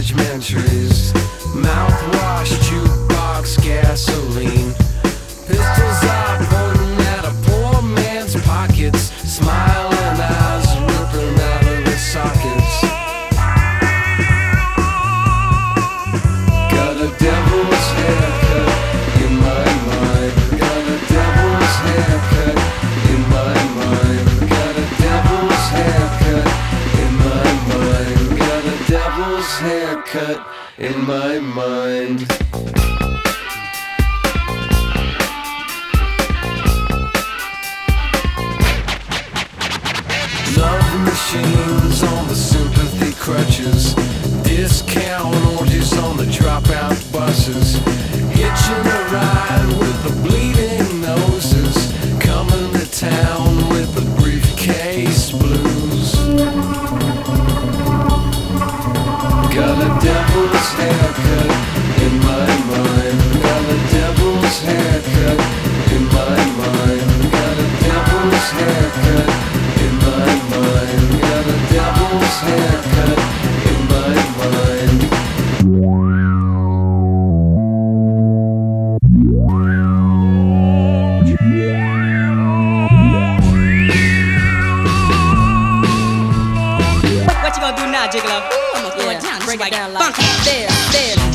judgmentaries, mouthwash, jukebox, gasoline. Pistols are pointing at a poor man's pockets, smiling eyes ripping out of the sockets. Got a devil's haircut in my mind. Got a devil's haircut in my mind. Got a devil's haircut in my mind. Got a devil's haircut in my mind. Love machines on the sympathy crutches, discount orgies on the dropout buses, hitching a ride with the bleeding noses, coming to town with the briefcase blues. Got a devil's haircut in my mind. Got a devil's haircut in my mind. Got a devil's haircut in my mind. Got a devil's haircut in my mind. What you gonna do now, Jiggler? I'ma throw it down, break it down like funky, there.